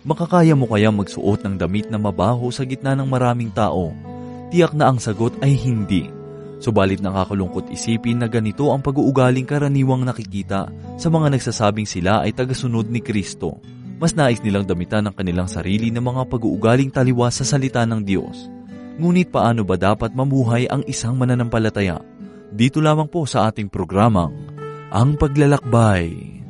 Makakaya mo kaya magsuot ng damit na mabaho sa gitna ng maraming tao? Tiyak na ang sagot ay hindi. Subalit nakakalungkot isipin na ganito ang pag-uugaling karaniwang nakikita sa mga nagsasabing sila ay tagasunod ni Kristo. Mas nais nilang damitan ng kanilang sarili ng mga pag-uugaling taliwas sa salita ng Diyos. Ngunit paano ba dapat mamuhay ang isang mananampalataya? Dito lamang po sa ating programang, Ang Paglalakbay.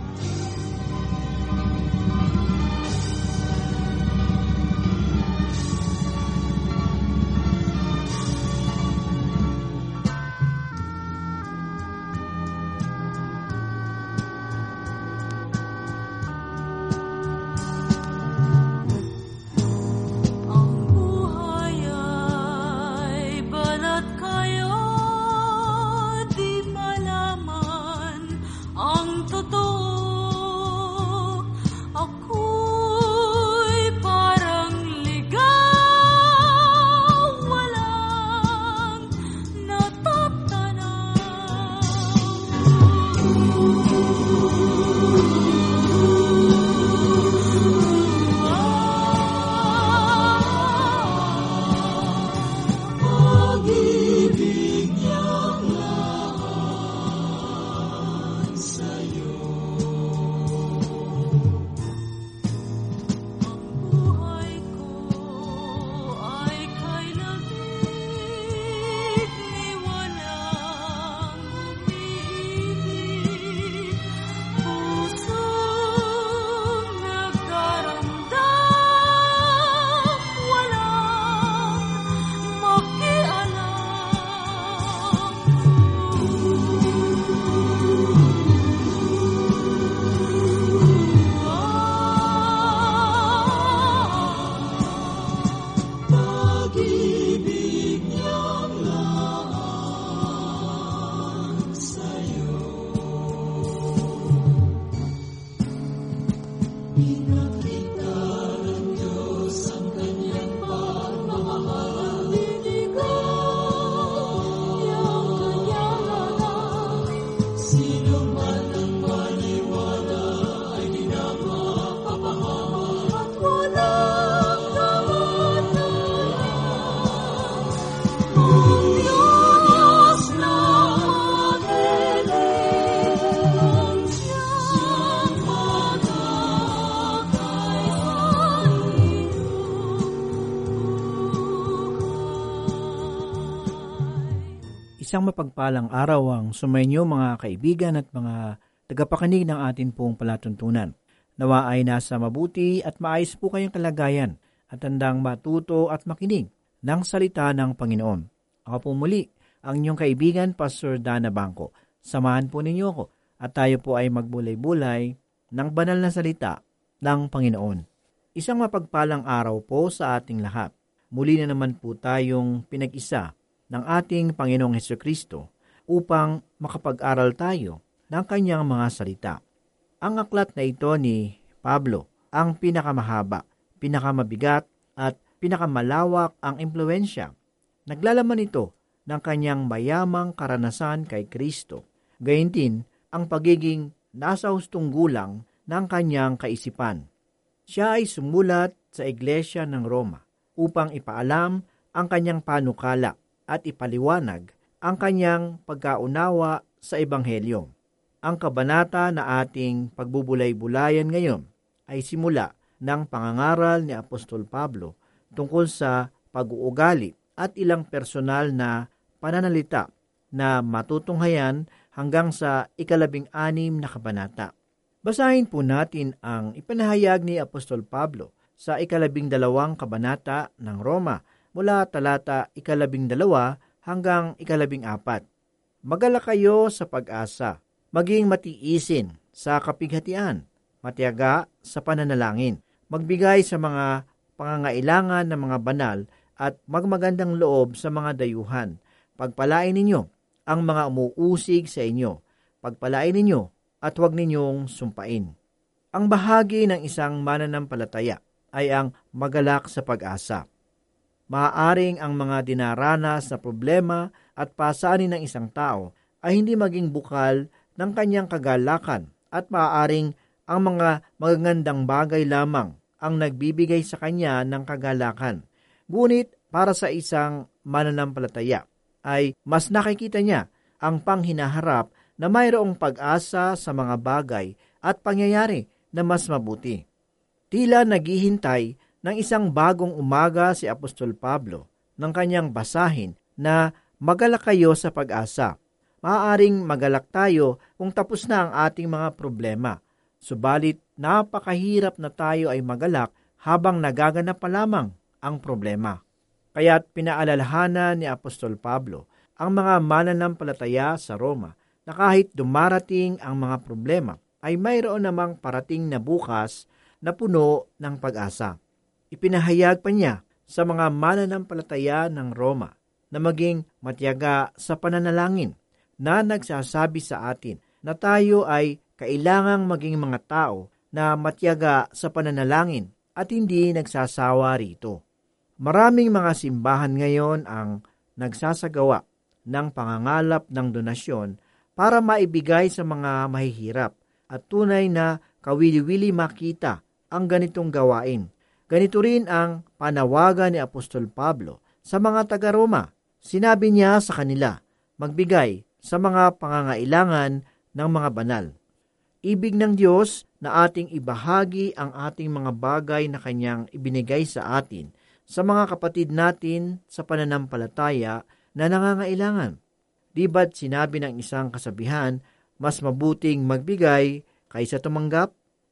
Isang mapagpalang araw ang sumainyo mga kaibigan at mga tagapakinig ng atin pong palatuntunan. Nawa ay nasa mabuti at maayos po kayong kalagayan at handang matuto at makinig ng salita ng Panginoon. Ako po muli, ang inyong kaibigan, Pastor Dana Bangko. Samahan po ninyo ako at tayo po ay magbulay-bulay ng banal na salita ng Panginoon. Isang mapagpalang araw po sa ating lahat. Muli na naman po tayong pinag-isa ng ating Panginoong Hesukristo upang makapag-aral tayo ng kanyang mga salita. Ang aklat na ito ni Pablo ang pinakamahaba, pinakamabigat at pinakamalawak ang impluensya. Naglalaman ito ng kanyang mayamang karanasan kay Kristo, gayon din ang pagiging nasa hustong gulang ng kanyang kaisipan. Siya ay sumulat sa Iglesia ng Roma upang ipaalam ang kanyang panukala at ipaliwanag ang kanyang pagkaunawa sa Ebanghelyo. Ang kabanata na ating pagbubulay-bulayan ngayon ay simula ng pangangaral ni Apostol Pablo tungkol sa pag-uugali at ilang personal na pananalita na matutunghayan hanggang sa 16 na kabanata. Basahin po natin ang ipanahayag ni Apostol Pablo sa 12 kabanata ng Roma mula talata 12 hanggang 14. Magalak kayo sa pag-asa, maging matiisin sa kapighatian, matiyaga sa pananalangin, magbigay sa mga pangangailangan ng mga banal at magmagandang loob sa mga dayuhan. Pagpalain ninyo ang mga umuusig sa inyo, pagpalain ninyo at huwag ninyong sumpain. Ang bahagi ng isang mananampalataya ay ang magalak sa pag-asa. Maaaring ang mga dinaranas na problema at pasanin ng isang tao ay hindi maging bukal ng kanyang kagalakan at maaaring ang mga magagandang bagay lamang ang nagbibigay sa kanya ng kagalakan. Ngunit para sa isang mananampalataya ay mas nakikita niya ang panghinaharap na mayroong pag-asa sa mga bagay at pangyayari na mas mabuti. Tila naghihintay ng isang bagong umaga si Apostol Pablo ng kanyang basahin na magalak kayo sa pag-asa. Maaaring magalak tayo kung tapos na ang ating mga problema. Subalit napakahirap na tayo ay magalak habang nagaganap pa lamang ang problema. Kaya't pinaalalahanan ni Apostol Pablo ang mga mananampalataya sa Roma na kahit dumarating ang mga problema ay mayroon namang parating na bukas na puno ng pag-asa. Ipinahayag pa niya sa mga mananampalataya ng Roma na maging matiyaga sa pananalangin na nagsasabi sa atin na tayo ay kailangang maging mga tao na matiyaga sa pananalangin at hindi nagsasawa rito. Maraming mga simbahan ngayon ang nagsasagawa ng pangangalap ng donasyon para maibigay sa mga mahihirap at tunay na kawili-wili makita ang ganitong gawain. Ganito rin ang panawagan ni Apostol Pablo sa mga taga-Roma. Sinabi niya sa kanila, magbigay sa mga pangangailangan ng mga banal. Ibig ng Diyos na ating ibahagi ang ating mga bagay na Kanyang ibinigay sa atin sa mga kapatid natin sa pananampalataya na nangangailangan. Di ba't sinabi ng isang kasabihan, mas mabuting magbigay kaysa tumanggap?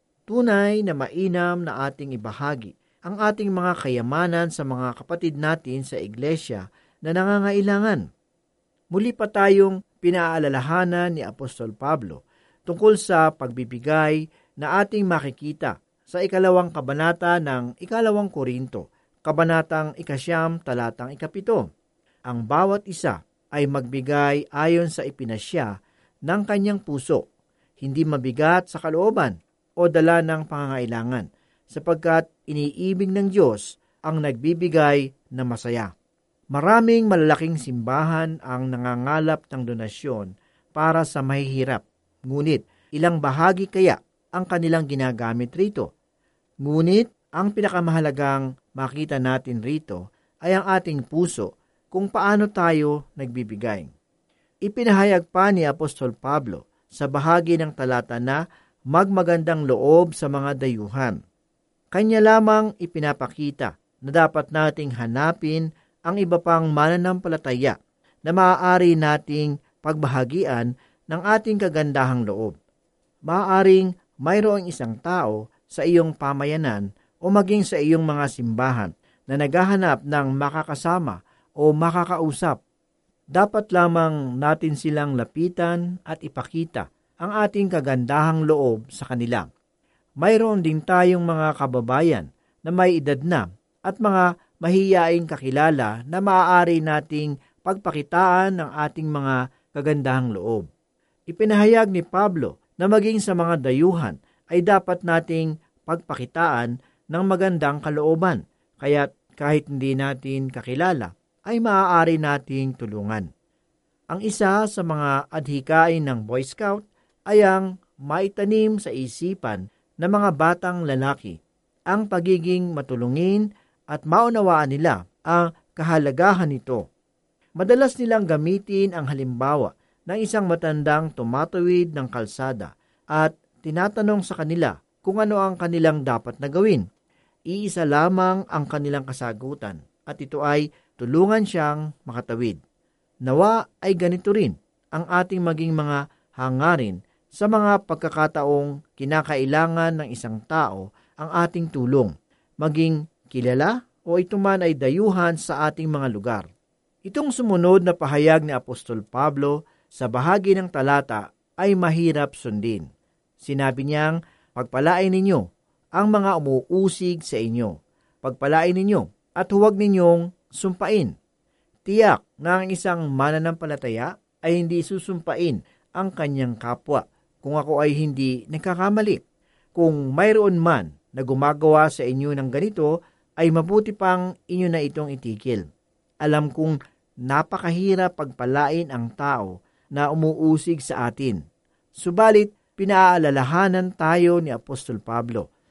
Tunay na mainam na ating ibahagi ang ating mga kayamanan sa mga kapatid natin sa iglesia na nangangailangan. Muli pa tayong pinaalalahanan ni Apostol Pablo tungkol sa pagbibigay na ating makikita sa 2 kabanata ng 2 Korinto, kabanatang 9, talatang 7. Ang bawat isa ay magbigay ayon sa ipinasya ng kanyang puso, hindi mabigat sa kalooban o dala ng pangangailangan, sapagkat iniibig ng Diyos ang nagbibigay na masaya. Maraming malalaking simbahan ang nangangalap ng donasyon para sa mahihirap. Ngunit ilang bahagi kaya ang kanilang ginagamit rito? Ngunit ang pinakamahalagang makita natin rito ay ang ating puso kung paano tayo nagbibigay. Ipinahayag pa ni Apostol Pablo sa bahagi ng talata na magmagandang loob sa mga dayuhan. Kanya lamang ipinapakita na dapat nating hanapin ang iba pang mananampalataya na maaari nating pagbahagian ng ating kagandahang loob. Maaaring mayroong isang tao sa iyong pamayanan o maging sa iyong mga simbahan na naghahanap ng makakasama o makakausap. Dapat lamang natin silang lapitan at ipakita ang ating kagandahang loob sa kanila. Mayroon din tayong mga kababayan na may edad na at mga mahiyaing kakilala na maaari nating pagpakitaan ng ating mga kagandahang loob. Ipinahayag ni Pablo na maging sa mga dayuhan ay dapat nating pagpakitaan ng magandang kalooban, kaya't kahit hindi natin kakilala, ay maaari nating tulungan. Ang isa sa mga adhikain ng Boy Scout ay ang maitanim sa isipan ng mga batang lalaki ang pagiging matulungin at maunawaan nila ang kahalagahan nito. Madalas nilang gamitin ang halimbawa ng isang matandang tumatawid ng kalsada at tinatanong sa kanila kung ano ang kanilang dapat na gawin. Iisa lamang ang kanilang kasagutan at ito ay tulungan siyang makatawid. Nawa ay ganito rin ang ating maging mga hangarin sa mga pagkakataong kinakailangan ng isang tao ang ating tulong, maging kilala o ito man ay dayuhan sa ating mga lugar. Itong sumunod na pahayag ni Apostol Pablo sa bahagi ng talata ay mahirap sundin. Sinabi niyang, pagpalain ninyo ang mga umuusig sa inyo. Pagpalain ninyo at huwag ninyong sumpain. Tiyak na ang isang mananampalataya ay hindi susumpain ang kanyang kapwa kung ako ay hindi nagkakamali. Kung mayroon man na gumagawa sa inyo ng ganito, ay mabuti pang inyo na itong itigil. Alam kong napakahirap pagpalain ang tao na umuusig sa atin. Subalit, pinaalalahanan tayo ni Apostol Pablo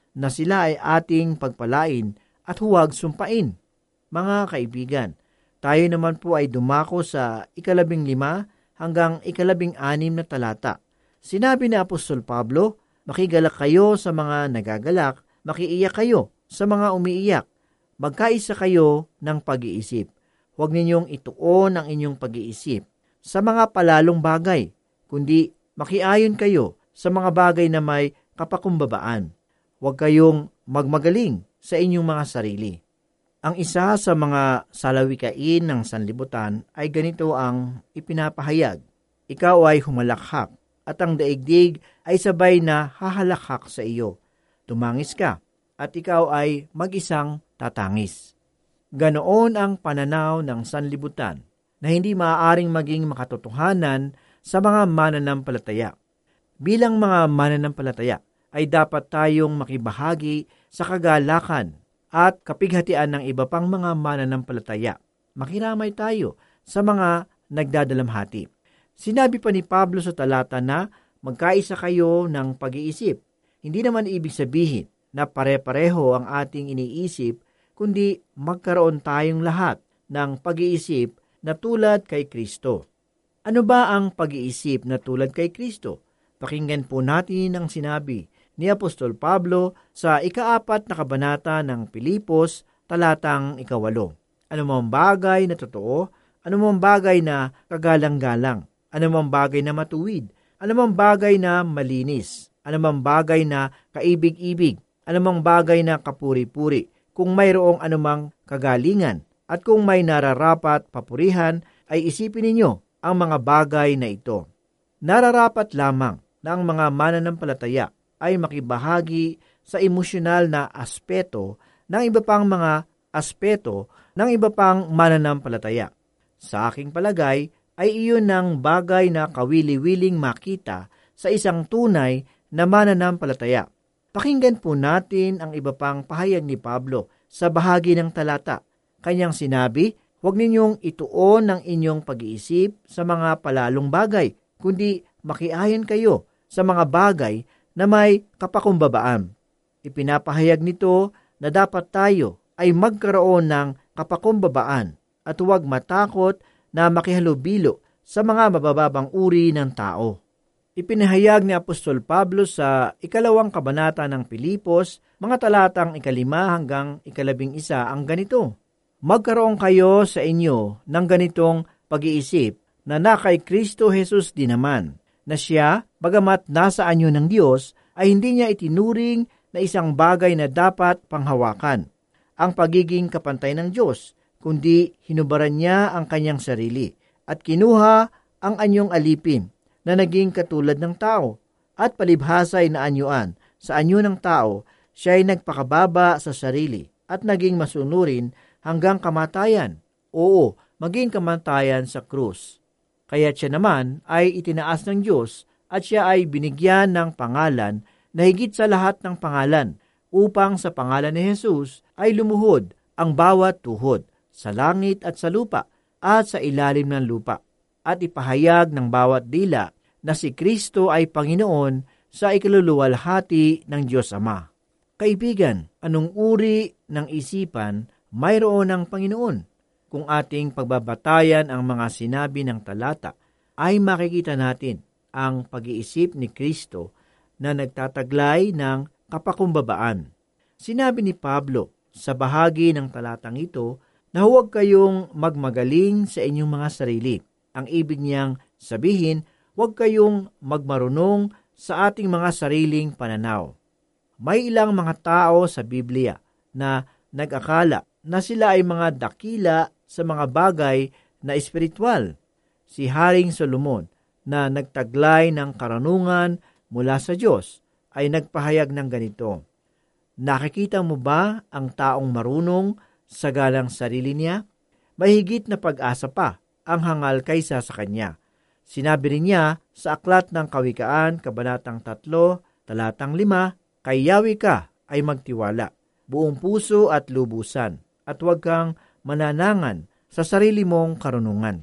na sila ay ating pagpalain at huwag sumpain. Mga kaibigan, tayo naman po ay dumako sa 15 hanggang 16 na talata. Sinabi ni Apostol Pablo, makigalak kayo sa mga nagagalak, makiiyak kayo sa mga umiiyak, magkaisa kayo ng pag-iisip. Huwag ninyong ituon ang inyong pag-iisip sa mga palalong bagay, kundi makiayon kayo sa mga bagay na may kapakumbabaan. Huwag kayong magmagaling sa inyong mga sarili. Ang isa sa mga salawikain ng sanlibutan ay ganito ang ipinapahayag. Ikaw ay humalakhak at ang daigdig ay sabay na hahalakhak sa iyo. Tumangis ka at ikaw ay mag-isang tatangis. Ganoon ang pananaw ng sanlibutan na hindi maaaring maging makatotohanan sa mga mananampalataya. Bilang mga mananampalataya ay dapat tayong makibahagi sa kagalakan at kapighatian ng iba pang mga mananampalataya. Makiramay tayo sa mga nagdadalamhati. Sinabi pa ni Pablo sa talata na magkaisa kayo ng pag-iisip. Hindi naman ibig sabihin na pare-pareho ang ating iniisip, kundi magkaroon tayong lahat ng pag-iisip na tulad kay Kristo. Ano ba ang pag-iisip na tulad kay Kristo? Pakinggan po natin ang sinabi ni Apostol Pablo sa 4 na kabanata ng Pilipos, talatang 8. Anumang bagay na totoo, anumang bagay na kagalang-galang, anumang bagay na matuwid, anumang bagay na malinis, anumang bagay na kaibig-ibig, anumang bagay na kapuri-puri, kung mayroong anumang kagalingan, at kung may nararapat papurihan, ay isipin ninyo ang mga bagay na ito. Nararapat lamang na ang mga mananampalataya ay makibahagi sa emosyonal na aspeto ng iba pang mga aspeto ng iba pang mananampalataya. Sa aking palagay, ay iyon ng bagay na kawili-wiling makita sa isang tunay na mananampalataya. Pakinggan po natin ang iba pang pahayag ni Pablo sa bahagi ng talata. Kanyang sinabi, huwag ninyong ituon ang inyong pag-iisip sa mga palalong bagay, kundi makiayon kayo sa mga bagay na may kapakumbabaan. Ipinapahayag nito na dapat tayo ay magkaroon ng kapakumbabaan at huwag matakot na makihalubilo sa mga mabababang uri ng tao. Ipinahayag ni Apostol Pablo sa 2 kabanata ng Pilipos, mga talatang 5 hanggang 11 ang ganito. Magkaroon kayo sa inyo ng ganitong pag-iisip na kay Kristo Jesus din naman, na siya, bagamat nasa anyo ng Diyos, ay hindi niya itinuring na isang bagay na dapat panghawakan ang pagiging kapantay ng Diyos, kundi hinubaran niya ang kanyang sarili at kinuha ang anyong alipin na naging katulad ng tao at palibhasay na anyuan sa anyo ng tao, siya ay nagpakababa sa sarili at naging masunurin hanggang kamatayan. Oo, maging kamatayan sa krus. Kaya siya naman ay itinaas ng Diyos at siya ay binigyan ng pangalan na higit sa lahat ng pangalan, upang sa pangalan ni Jesus ay lumuhod ang bawat tuhod sa langit at sa lupa at sa ilalim ng lupa, at ipahayag ng bawat dila na si Kristo ay Panginoon sa ikaluluwalhati ng Diyos Ama. Kaibigan, anong uri ng isipan mayroon ng Panginoon? Kung ating pagbabatayan ang mga sinabi ng talata, ay makikita natin ang pag-iisip ni Kristo na nagtataglay ng kapakumbabaan. Sinabi ni Pablo sa bahagi ng talatang ito na huwag kayong magmagaling sa inyong mga sarili. Ang ibig niyang sabihin, huwag kayong magmarunong sa ating mga sariling pananaw. May ilang mga tao sa Biblia na nag-akala na sila ay mga dakila sa mga bagay na espiritual. Si Haring Solomon na nagtaglay ng karunungan mula sa Diyos ay nagpahayag ng ganito, nakikita mo ba ang taong marunong sa galang sarili niya? Mahigit na pag-asa pa ang hangal kaysa sa kanya. Sinabi rin niya sa Aklat ng Kawikaan, Kabanatang 3, Talatang 5, kay Yahweh ka ay magtiwala, buong puso at lubusan, at huwag kang mananangan sa sarili mong karunungan.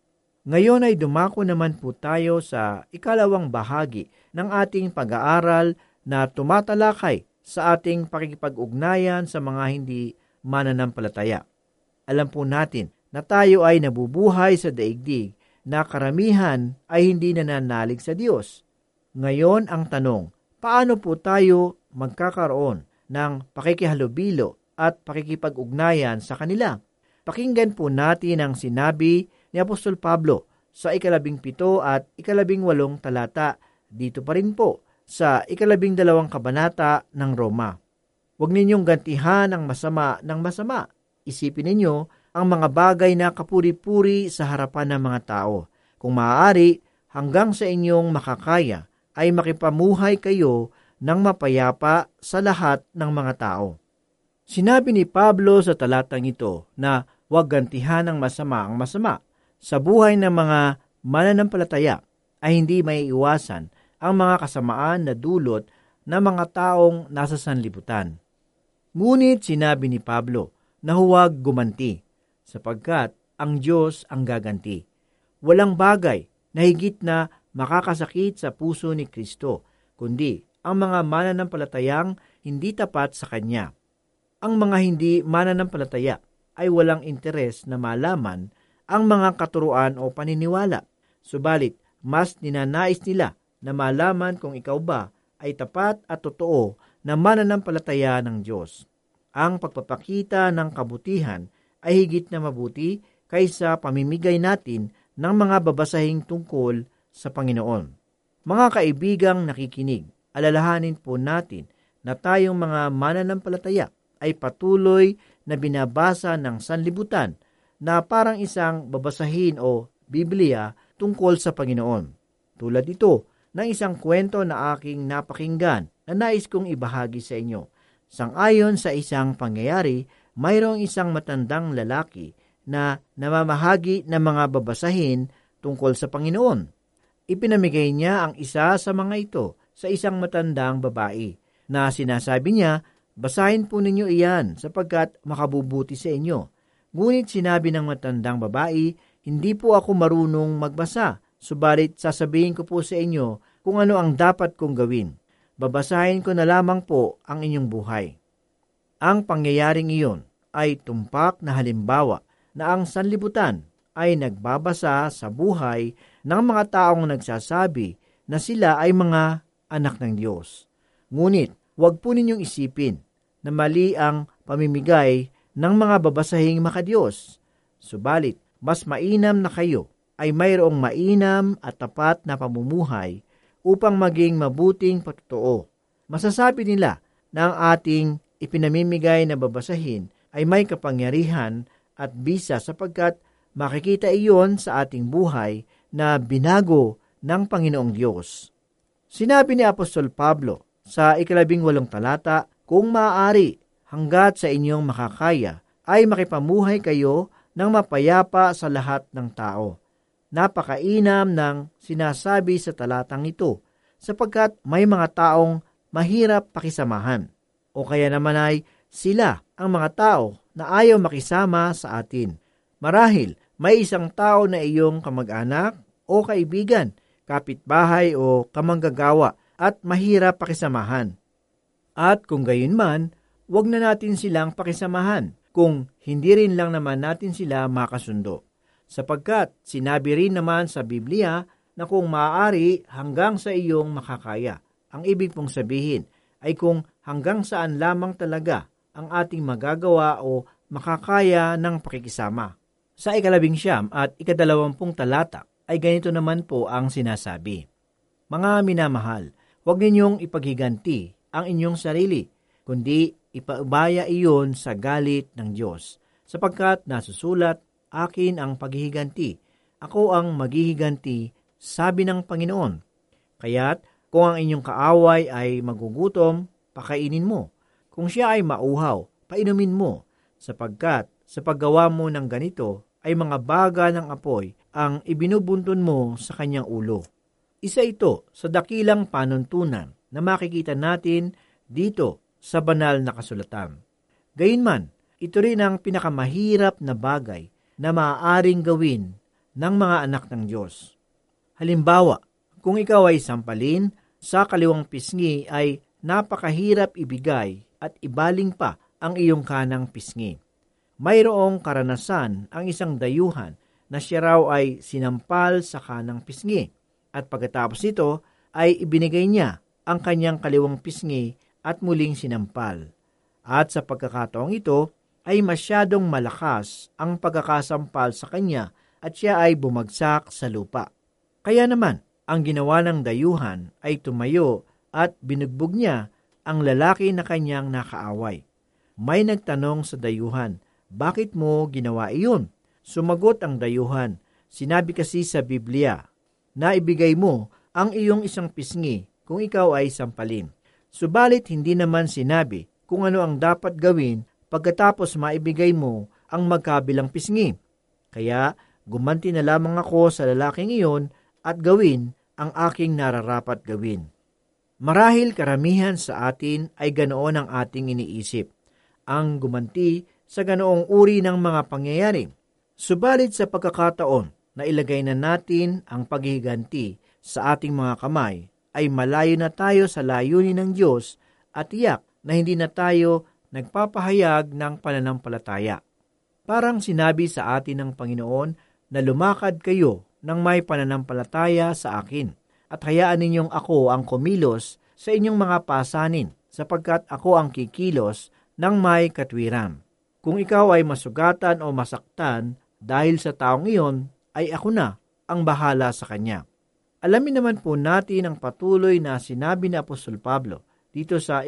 Ngayon ay dumako naman po tayo sa 2 bahagi ng ating pag-aaral na tumatalakay sa ating pakikipag-ugnayan sa mga hindi mananampalataya. Alam po natin na tayo ay nabubuhay sa daigdig na karamihan ay hindi nananalig sa Diyos. Ngayon ang tanong, paano po tayo magkakaroon ng pakikihalubilo at pakikipag-ugnayan sa kanila? Pakinggan po natin ang sinabi ni Apostol Pablo sa 17 at 18 talata. Dito pa rin po sa 12 kabanata ng Roma. Huwag ninyong gantihan ang masama ng masama. Isipin ninyo ang mga bagay na kapuri-puri sa harapan ng mga tao. Kung maaari, hanggang sa inyong makakaya, ay makipamuhay kayo ng mapayapa sa lahat ng mga tao. Sinabi ni Pablo sa talatang ito na huwag gantihan ng masama ang masama. Sa buhay ng mga mananampalataya ay hindi maiiwasan ang mga kasamaan na dulot ng mga taong nasa sanlibutan. Ngunit sinabi ni Pablo na huwag gumanti, sapagkat ang Diyos ang gaganti. Walang bagay na higit na makakasakit sa puso ni Kristo, kundi ang mga mananampalatayang hindi tapat sa Kanya. Ang mga hindi mananampalataya ay walang interes na malaman ang mga katuruan o paniniwala. Subalit, mas ninanais nila na malaman kung ikaw ba ay tapat at totoo na mananampalataya ng Diyos. Ang pagpapakita ng kabutihan ay higit na mabuti kaysa pamimigay natin ng mga babasahing tungkol sa Panginoon. Mga kaibigang nakikinig, alalahanin po natin na tayong mga mananampalataya ay patuloy na binabasa ng sanlibutan na parang isang babasahin o Biblia tungkol sa Panginoon. Tulad ito ng isang kwento na aking napakinggan na nais kong ibahagi sa inyo. Sang-ayon sa isang pangyayari, mayroong isang matandang lalaki na namamahagi ng mga babasahin tungkol sa Panginoon. Ipinamigay niya ang isa sa mga ito sa isang matandang babae na sinasabi niya, basahin po ninyo iyan sapagkat makabubuti sa inyo. Ngunit sinabi ng matandang babae, hindi po ako marunong magbasa, subalit sasabihin ko po sa inyo kung ano ang dapat kong gawin. Babasahin ko na lamang po ang inyong buhay. Ang pangyayaring iyon ay tumpak na halimbawa na ang sanlibutan ay nagbabasa sa buhay ng mga taong nagsasabi na sila ay mga anak ng Diyos. Ngunit, huwag po ninyong isipin na mali ang pamimigay ng mga babasahing makadiyos. Subalit, mas mainam na kayo ay mayroong mainam at tapat na pamumuhay upang maging mabuting patotoo. Masasabi nila na ang ating ipinamimigay na babasahin ay may kapangyarihan at bisa sapagkat makikita iyon sa ating buhay na binago ng Panginoong Diyos. Sinabi ni Apostol Pablo sa 18 talata, kung maaari, hanggat sa inyong makakaya, ay makipamuhay kayo ng mapayapa sa lahat ng tao. Napakainam ng sinasabi sa talatang ito, sapagkat may mga taong mahirap pakisamahan, o kaya naman ay sila ang mga tao na ayaw makisama sa atin. Marahil, may isang tao na iyong kamag-anak o kaibigan, kapitbahay o kamanggagawa at mahirap pakisamahan. At kung gayon man, huwag na natin silang pakisamahan kung hindi rin lang naman natin sila makasundo. Sapagkat sinabi rin naman sa Biblia na kung maaari hanggang sa iyong makakaya. Ang ibig pong sabihin ay kung hanggang saan lamang talaga ang ating magagawa o makakaya ng pakikisama. Sa 19 at 20 talata ay ganito naman po ang sinasabi. Mga minamahal, huwag ninyong ipaghiganti ang inyong sarili, kundi ipaubaya iyon sa galit ng Diyos. Sapagkat nasusulat, akin ang paghihiganti, ako ang maghihiganti, sabi ng Panginoon. Kaya't kung ang inyong kaaway ay magugutom, pakainin mo. Kung siya ay mauhaw, painumin mo, sapagkat sa paggawa mo ng ganito ay mga baga ng apoy ang ibinubuntun mo sa kanyang ulo. Isa ito sa dakilang panuntunan na makikita natin dito sa banal na kasulatan. Gayunman, ito rin ang pinakamahirap na bagay na maaaring gawin ng mga anak ng Diyos. Halimbawa, kung ikaw ay sampalin sa kaliwang pisngi ay napakahirap ibigay at ibaling pa ang iyong kanang pisngi. Mayroong karanasan ang isang dayuhan na siya raw ay sinampal sa kanang pisngi at pagkatapos nito ay ibinigay niya ang kanyang kaliwang pisngi at muling sinampal. At sa pagkakataong ito ay masyadong malakas ang pagkakasampal sa kanya at siya ay bumagsak sa lupa. Kaya naman, ang ginawa ng dayuhan ay tumayo at binugbog niya ang lalaki na kanyang nakaaway. May nagtanong sa dayuhan, "Bakit mo ginawa iyon?" Sumagot ang dayuhan, "Sinabi kasi sa Biblia na ibigay mo ang iyong isang pisngi kung ikaw ay sampalin. Subalit hindi naman sinabi kung ano ang dapat gawin pagkatapos maibigay mo ang magkabilang pisngi. Kaya gumanti na lamang ako sa lalaking iyon at gawin ang aking nararapat gawin." Marahil karamihan sa atin ay ganoon ang ating iniisip, ang gumanti sa ganoong uri ng mga pangyayari. Subalit sa pagkakataon na ilagay na natin ang paghihiganti sa ating mga kamay, ay malayo na tayo sa layunin ng Diyos at tiyak na hindi na tayo nagpapahayag ng pananampalataya. Parang sinabi sa atin ng Panginoon na lumakad kayo ng may pananampalataya sa akin at hayaan ninyong ako ang kumilos sa inyong mga pasanin sapagkat ako ang kikilos ng may katwiran. Kung ikaw ay masugatan o masaktan dahil sa taong iyon, ay ako na ang bahala sa kanya. Alamin naman po natin ang patuloy na sinabi ni Apostol Pablo dito sa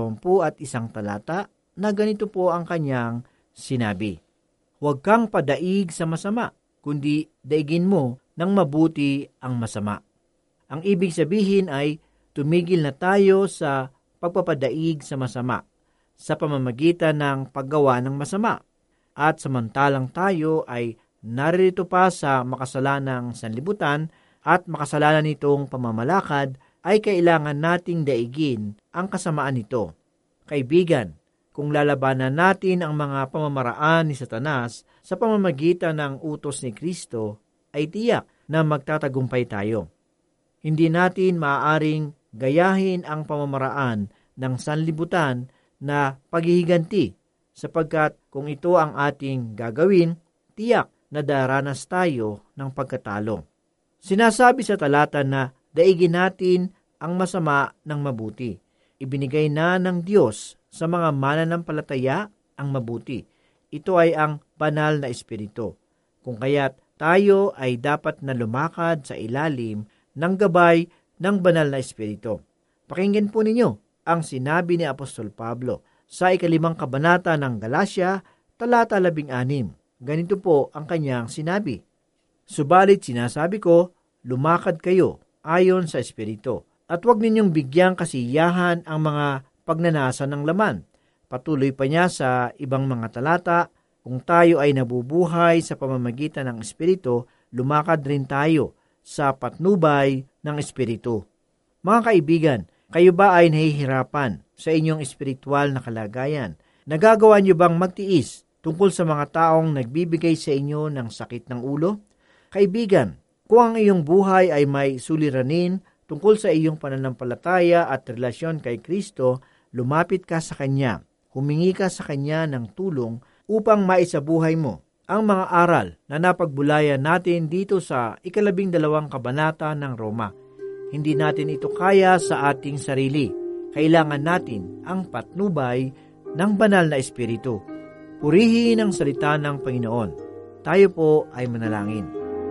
21 talata na ganito po ang kanyang sinabi, "Huwag kang padaig sa masama, kundi daigin mo ng mabuti ang masama." Ang ibig sabihin ay tumigil na tayo sa pagpapadaig sa masama sa pamamagitan ng paggawa ng masama. At samantalang tayo ay narito pa sa makasalanang sanlibutan at makasalanan nitong pamamalakad, ay kailangan nating daigin ang kasamaan nito. Kaibigan, kung lalabanan natin ang mga pamamaraan ni Satanas sa pamamagitan ng utos ni Kristo, ay tiyak na magtatagumpay tayo. Hindi natin maaaring gayahin ang pamamaraan ng sanlibutan na paghihiganti, sapagkat kung ito ang ating gagawin, tiyak na daranas tayo ng pagkatalo. Sinasabi sa talata na daigin natin ang masama ng mabuti. Ibinigay na ng Diyos sa mga mananampalataya ang mabuti. Ito ay ang banal na espiritu. Kung kaya't tayo ay dapat na lumakad sa ilalim ng gabay ng banal na espiritu. Pakinggan po ninyo ang sinabi ni Apostol Pablo sa 5 kabanata ng Galacia, talata 16. Ganito po ang kanyang sinabi, "Subalit sinasabi ko, lumakad kayo ayon sa espiritu, at huwag ninyong bigyang kasiyahan ang mga pagnanasa ng laman." Patuloy pa niya sa ibang mga talata, "Kung tayo ay nabubuhay sa pamamagitan ng espiritu, lumakad rin tayo sa patnubay ng espiritu." Mga kaibigan, kayo ba ay nahihirapan sa inyong espiritual na kalagayan? Nagagawa niyo bang magtiis tungkol sa mga taong nagbibigay sa inyo ng sakit ng ulo? Kaibigan, kung ang iyong buhay ay may suliranin tungkol sa iyong pananampalataya at relasyon kay Kristo, lumapit ka sa Kanya, humingi ka sa Kanya ng tulong upang maisabuhay mo ang mga aral na napagbulayan natin dito sa 12 kabanata ng Roma. Hindi natin ito kaya sa ating sarili. Kailangan natin ang patnubay ng banal na espiritu. Purihin ang salita ng Panginoon. Tayo po ay manalangin.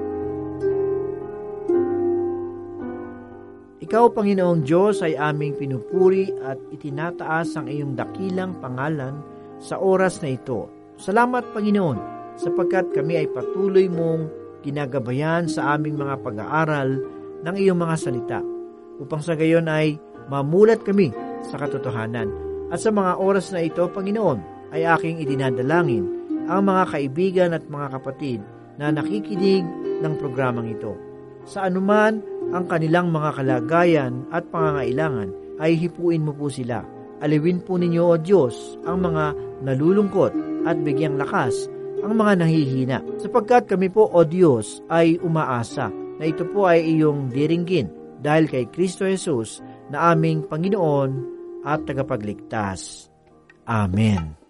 Ikaw, Panginoong Diyos, ay aming pinupuri at itinataas ang iyong dakilang pangalan sa oras na ito. Salamat, Panginoon, sapagkat kami ay patuloy mong ginagabayan sa aming mga pag-aaral ng iyong mga salita, upang sa gayon ay mamulat kami sa katotohanan. At sa mga oras na ito, Panginoon, ay aking idinadalangin ang mga kaibigan at mga kapatid na nakikinig ng programang ito. Sa anuman ang kanilang mga kalagayan at pangangailangan, ay hipuin mo po sila. Aliwin po ninyo, O Diyos, ang mga nalulungkot at bigyang lakas ang mga nahihina, sapagkat kami po, O Diyos, ay umaasa na ito po ay iyong diringgin dahil kay Kristo Jesus na aming Panginoon at tagapagligtas. Amen.